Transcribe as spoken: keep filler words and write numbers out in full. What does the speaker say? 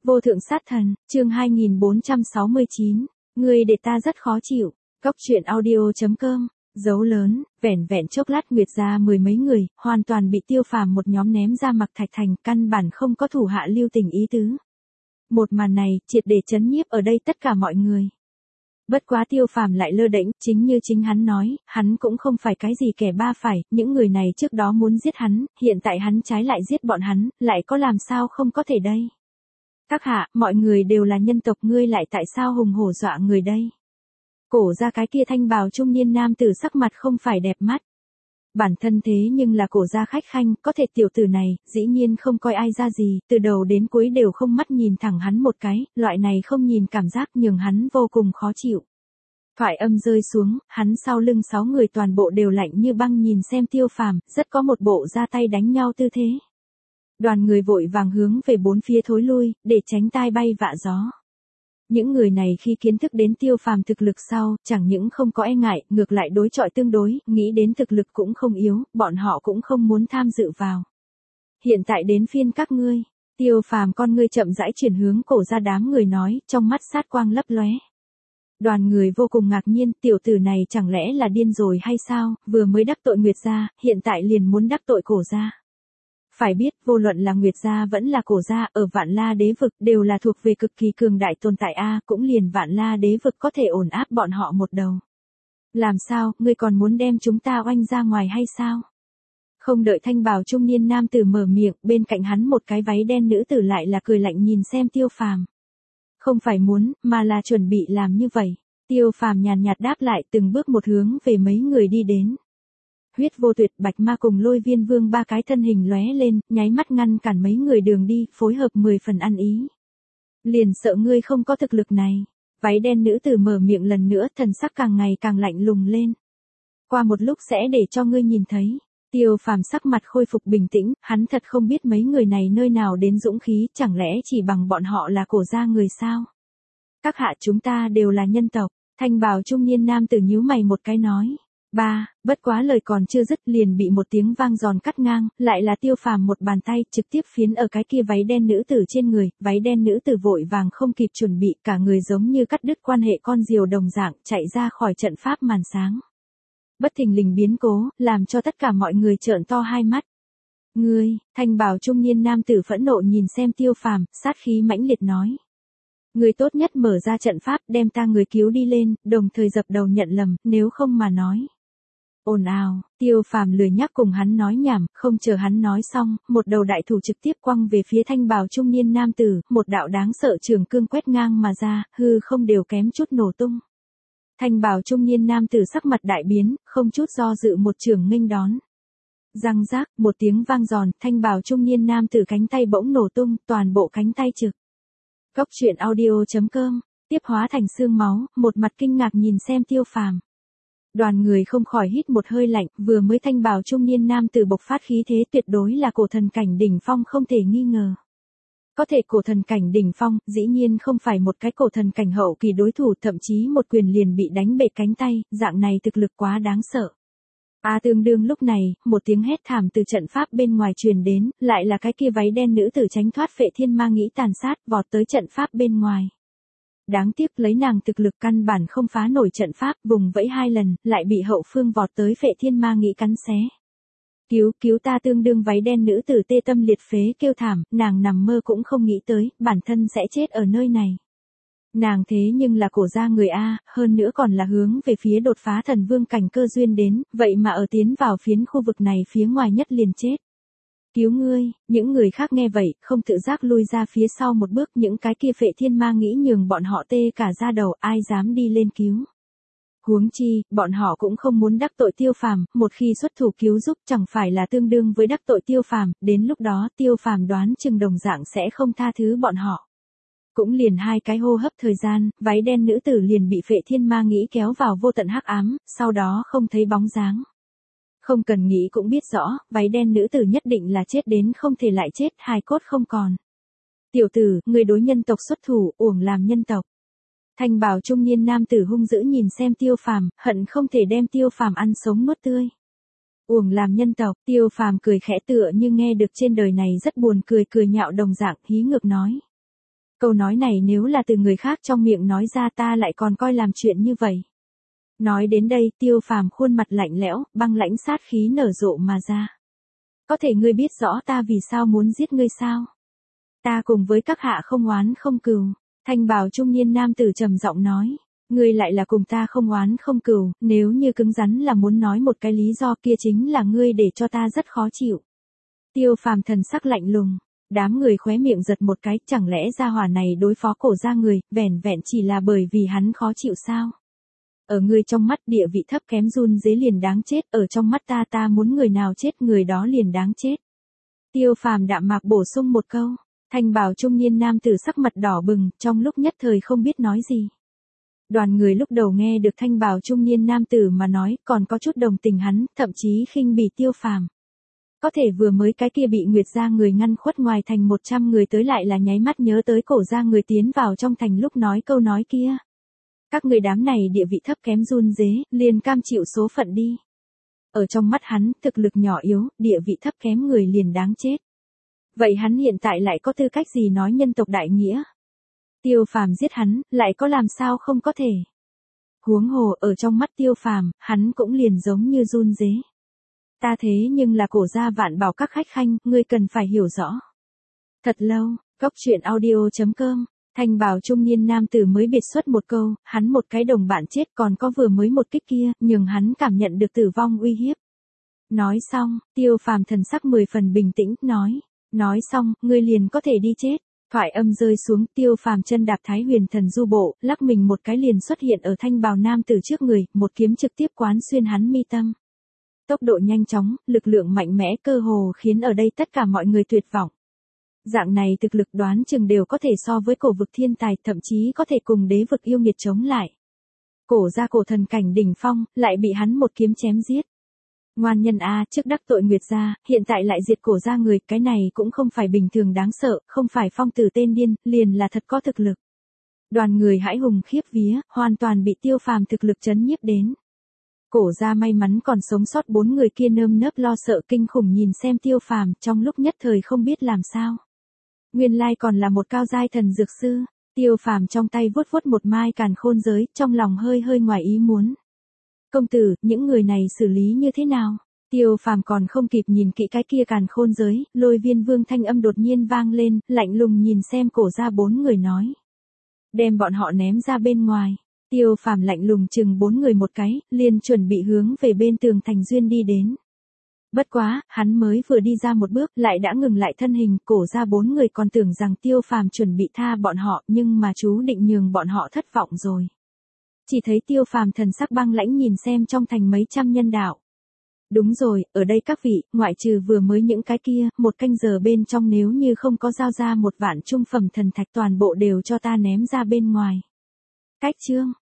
Vô thượng sát thần, chương hai nghìn bốn trăm sáu mươi chín. Ngươi để ta rất khó chịu. Góc truyện audio chấm com. Dấu lớn, vẻn vẹn chốc lát Nguyệt gia mười mấy người, hoàn toàn bị Tiêu Phàm một nhóm ném ra Mặc Thạch Thành, căn bản không có thủ hạ lưu tình ý tứ. Một màn này, triệt để chấn nhiếp ở đây tất cả mọi người. Bất quá Tiêu Phàm lại lơ đễnh, chính như chính hắn nói, hắn cũng không phải cái gì kẻ ba phải, những người này trước đó muốn giết hắn, hiện tại hắn trái lại giết bọn hắn, lại có làm sao không có thể đây. Các hạ, mọi người đều là nhân tộc, ngươi lại tại sao hùng hổ dọa người đây? Cổ ra cái kia thanh bào trung niên nam tử sắc mặt không phải đẹp mắt. Bản thân thế nhưng là cổ gia khách khanh, có thể tiểu tử này, dĩ nhiên không coi ai ra gì, từ đầu đến cuối đều không mắt nhìn thẳng hắn một cái, loại này không nhìn cảm giác nhường hắn vô cùng khó chịu. Thoại âm rơi xuống, hắn sau lưng sáu người toàn bộ đều lạnh như băng nhìn xem Tiêu Phàm, rất có một bộ ra tay đánh nhau tư thế. Đoàn người vội vàng hướng về bốn phía thối lui, để tránh tai bay vạ gió. Những người này khi kiến thức đến Tiêu Phàm thực lực sau, chẳng những không có e ngại, ngược lại đối chọi tương đối, nghĩ đến thực lực cũng không yếu, bọn họ cũng không muốn tham dự vào. Hiện tại đến phiên các ngươi. Tiêu Phàm con ngươi chậm rãi chuyển hướng cổ ra đám người nói, trong mắt sát quang lấp lóe. Đoàn người vô cùng ngạc nhiên, tiểu tử này chẳng lẽ là điên rồi hay sao, vừa mới đắc tội Nguyệt gia, hiện tại liền muốn đắc tội cổ gia. Phải biết, vô luận là Nguyệt gia vẫn là cổ gia, ở Vạn La Đế vực đều là thuộc về cực kỳ cường đại tồn tại a, cũng liền Vạn La Đế vực có thể ổn áp bọn họ một đầu. Làm sao, ngươi còn muốn đem chúng ta oanh ra ngoài hay sao? Không đợi thanh bào trung niên nam tử mở miệng, bên cạnh hắn một cái váy đen nữ tử lại là cười lạnh nhìn xem Tiêu Phàm. Không phải muốn, mà là chuẩn bị làm như vậy. Tiêu Phàm nhàn nhạt đáp lại, từng bước một hướng về mấy người đi đến. Huyết vô tuyệt, Bạch Ma cùng Lôi Viên Vương ba cái thân hình lóe lên, nháy mắt ngăn cản mấy người đường đi, phối hợp mười phần ăn ý. Liền sợ ngươi không có thực lực này. Váy đen nữ tử mở miệng lần nữa, thần sắc càng ngày càng lạnh lùng lên. Qua một lúc sẽ để cho ngươi nhìn thấy. Tiêu Phàm sắc mặt khôi phục bình tĩnh, hắn thật không biết mấy người này nơi nào đến dũng khí, chẳng lẽ chỉ bằng bọn họ là cổ gia người sao? Các hạ, chúng ta đều là nhân tộc. Thanh bào trung niên nam tử nhíu mày một cái nói. Ba, bất quá lời còn chưa dứt liền bị một tiếng vang giòn cắt ngang, lại là Tiêu Phàm một bàn tay trực tiếp phiến ở cái kia váy đen nữ tử trên người, váy đen nữ tử vội vàng không kịp chuẩn bị, cả người giống như cắt đứt quan hệ con diều đồng dạng, chạy ra khỏi trận pháp màn sáng. Bất thình lình biến cố, làm cho tất cả mọi người trợn to hai mắt. Ngươi, thanh bào trung niên nam tử phẫn nộ nhìn xem Tiêu Phàm, sát khí mãnh liệt nói. Người tốt nhất mở ra trận pháp, đem ta người cứu đi lên, đồng thời dập đầu nhận lầm, nếu không mà nói. Ồn ào, Tiêu Phàm lười nhắc cùng hắn nói nhảm, không chờ hắn nói xong, một đầu đại thủ trực tiếp quăng về phía thanh bào trung niên nam tử, một đạo đáng sợ trường cương quét ngang mà ra, hư không đều kém chút nổ tung. Thanh bào trung niên nam tử sắc mặt đại biến, không chút do dự một trường nghênh đón. Răng rác, một tiếng vang giòn, thanh bào trung niên nam tử cánh tay bỗng nổ tung, toàn bộ cánh tay trực. Góc truyện audio chấm com, tiếp hóa thành xương máu, một mặt kinh ngạc nhìn xem Tiêu Phàm. Đoàn người không khỏi hít một hơi lạnh, vừa mới thanh bào trung niên nam tử bộc phát khí thế tuyệt đối là cổ thần cảnh đỉnh phong không thể nghi ngờ. Có thể cổ thần cảnh đỉnh phong, dĩ nhiên không phải một cái cổ thần cảnh hậu kỳ đối thủ, thậm chí một quyền liền bị đánh bể cánh tay, dạng này thực lực quá đáng sợ. À tương đương lúc này, một tiếng hét thảm từ trận pháp bên ngoài truyền đến, lại là cái kia váy đen nữ tử tránh thoát Phệ Thiên Ma Nghĩ tàn sát, vọt tới trận pháp bên ngoài. Đáng tiếc lấy nàng thực lực căn bản không phá nổi trận pháp, vùng vẫy hai lần, lại bị hậu phương vọt tới Phệ Thiên Ma Nghĩ cắn xé. Cứu, cứu ta, tương đương váy đen nữ tử tê tâm liệt phế kêu thảm, nàng nằm mơ cũng không nghĩ tới, bản thân sẽ chết ở nơi này. Nàng thế nhưng là cổ gia người A, hơn nữa còn là hướng về phía đột phá thần vương cảnh cơ duyên đến, vậy mà ở tiến vào phiến khu vực này phía ngoài nhất liền chết. Cứu ngươi, những người khác nghe vậy, không tự giác lui ra phía sau một bước, những cái kia Phệ Thiên Ma Nghĩ nhường bọn họ tê cả da đầu, ai dám đi lên cứu. Huống chi, bọn họ cũng không muốn đắc tội Tiêu Phàm, một khi xuất thủ cứu giúp chẳng phải là tương đương với đắc tội Tiêu Phàm, đến lúc đó Tiêu Phàm đoán chừng đồng dạng sẽ không tha thứ bọn họ. Cũng liền hai cái hô hấp thời gian, váy đen nữ tử liền bị Phệ Thiên Ma Nghĩ kéo vào vô tận hắc ám, sau đó không thấy bóng dáng. Không cần nghĩ cũng biết rõ, váy đen nữ tử nhất định là chết đến không thể lại chết, hài cốt không còn. Tiểu tử, người đối nhân tộc xuất thủ, uổng làm nhân tộc. Thanh bào trung niên nam tử hung dữ nhìn xem Tiêu Phàm, hận không thể đem Tiêu Phàm ăn sống nuốt tươi. Uổng làm nhân tộc, Tiêu Phàm cười khẽ tựa như nghe được trên đời này rất buồn cười cười nhạo đồng dạng, hí ngược nói. Câu nói này nếu là từ người khác trong miệng nói ra ta lại còn coi làm chuyện như vậy. Nói đến đây Tiêu Phàm khuôn mặt lạnh lẽo, băng lãnh sát khí nở rộ mà ra. Có thể ngươi biết rõ ta vì sao muốn giết ngươi sao? Ta cùng với các hạ không oán không cừu. Thanh bào trung niên nam tử trầm giọng nói. Ngươi lại là cùng ta không oán không cừu, nếu như cứng rắn là muốn nói một cái lý do kia chính là ngươi để cho ta rất khó chịu. Tiêu Phàm thần sắc lạnh lùng. Đám người khóe miệng giật một cái, chẳng lẽ gia hỏa này đối phó cổ gia người, vẻn vẹn chỉ là bởi vì hắn khó chịu sao? Ở ngươi trong mắt địa vị thấp kém run rế liền đáng chết, ở trong mắt ta ta muốn người nào chết người đó liền đáng chết. Tiêu Phàm đạm mạc bổ sung một câu, thanh bào trung niên nam tử sắc mặt đỏ bừng, trong lúc nhất thời không biết nói gì. Đoàn người lúc đầu nghe được thanh bào trung niên nam tử mà nói, còn có chút đồng tình hắn, thậm chí khinh bỉ Tiêu Phàm. Có thể vừa mới cái kia bị Nguyệt gia người ngăn khuất ngoài thành một trăm người tới lại là nháy mắt nhớ tới cổ gia người tiến vào trong thành lúc nói câu nói kia. Các người đám này địa vị thấp kém run rế, liền cam chịu số phận đi. Ở trong mắt hắn, thực lực nhỏ yếu, địa vị thấp kém người liền đáng chết. Vậy hắn hiện tại lại có tư cách gì nói nhân tộc đại nghĩa? Tiêu Phàm giết hắn, lại có làm sao không có thể. Huống hồ, ở trong mắt Tiêu Phàm, hắn cũng liền giống như run rế. Ta thế nhưng là cổ gia Vạn Bảo các khách khanh, ngươi cần phải hiểu rõ. Thật lâu, Cốc Truyện Audio chấm com, thanh bào trung niên nam tử mới biệt xuất một câu, hắn một cái đồng bạn chết còn có vừa mới một kích kia, nhưng hắn cảm nhận được tử vong uy hiếp. Nói xong, Tiêu Phàm thần sắc mười phần bình tĩnh, nói, nói xong, ngươi liền có thể đi chết. Thoại âm rơi xuống, Tiêu Phàm chân đạp Thái Huyền Thần Du bộ, lắc mình một cái liền xuất hiện ở thanh bào nam tử trước người, một kiếm trực tiếp quán xuyên hắn mi tâm. Tốc độ nhanh chóng, lực lượng mạnh mẽ cơ hồ khiến ở đây tất cả mọi người tuyệt vọng. Dạng này thực lực đoán chừng đều có thể so với cổ vực thiên tài, thậm chí có thể cùng đế vực yêu nghiệt chống lại. Cổ gia cổ thần cảnh đỉnh phong, lại bị hắn một kiếm chém giết. Ngoan nhân a, trước đắc tội Nguyệt gia, hiện tại lại diệt cổ gia người, cái này cũng không phải bình thường đáng sợ, không phải phong tử tên điên, liền là thật có thực lực. Đoàn người hãi hùng khiếp vía, hoàn toàn bị Tiêu Phàm thực lực chấn nhiếp đến. Cổ gia may mắn còn sống sót bốn người kia nơm nớp lo sợ kinh khủng nhìn xem Tiêu Phàm, trong lúc nhất thời không biết làm sao. Nguyên lai còn là một cao giai thần dược sư. Tiêu Phàm trong tay vuốt vuốt một mai càn khôn giới, trong lòng hơi hơi ngoài ý muốn. Công tử, những người này xử lý như thế nào? Tiêu Phàm còn không kịp nhìn kỹ cái kia càn khôn giới, Lôi Viên Vương thanh âm đột nhiên vang lên, lạnh lùng nhìn xem cổ gia bốn người nói. Đem bọn họ ném ra bên ngoài. Tiêu Phàm lạnh lùng chừng bốn người một cái, liền chuẩn bị hướng về bên tường thành duyên đi đến. Bất quá, hắn mới vừa đi ra một bước, lại đã ngừng lại thân hình, cổ ra bốn người còn tưởng rằng Tiêu Phàm chuẩn bị tha bọn họ, nhưng mà chú định nhường bọn họ thất vọng rồi. Chỉ thấy Tiêu Phàm thần sắc băng lãnh nhìn xem trong thành mấy trăm nhân đạo. Đúng rồi, ở đây các vị, ngoại trừ vừa mới những cái kia, một canh giờ bên trong nếu như không có giao ra một vạn trung phẩm thần thạch toàn bộ đều cho ta ném ra bên ngoài. Cách chương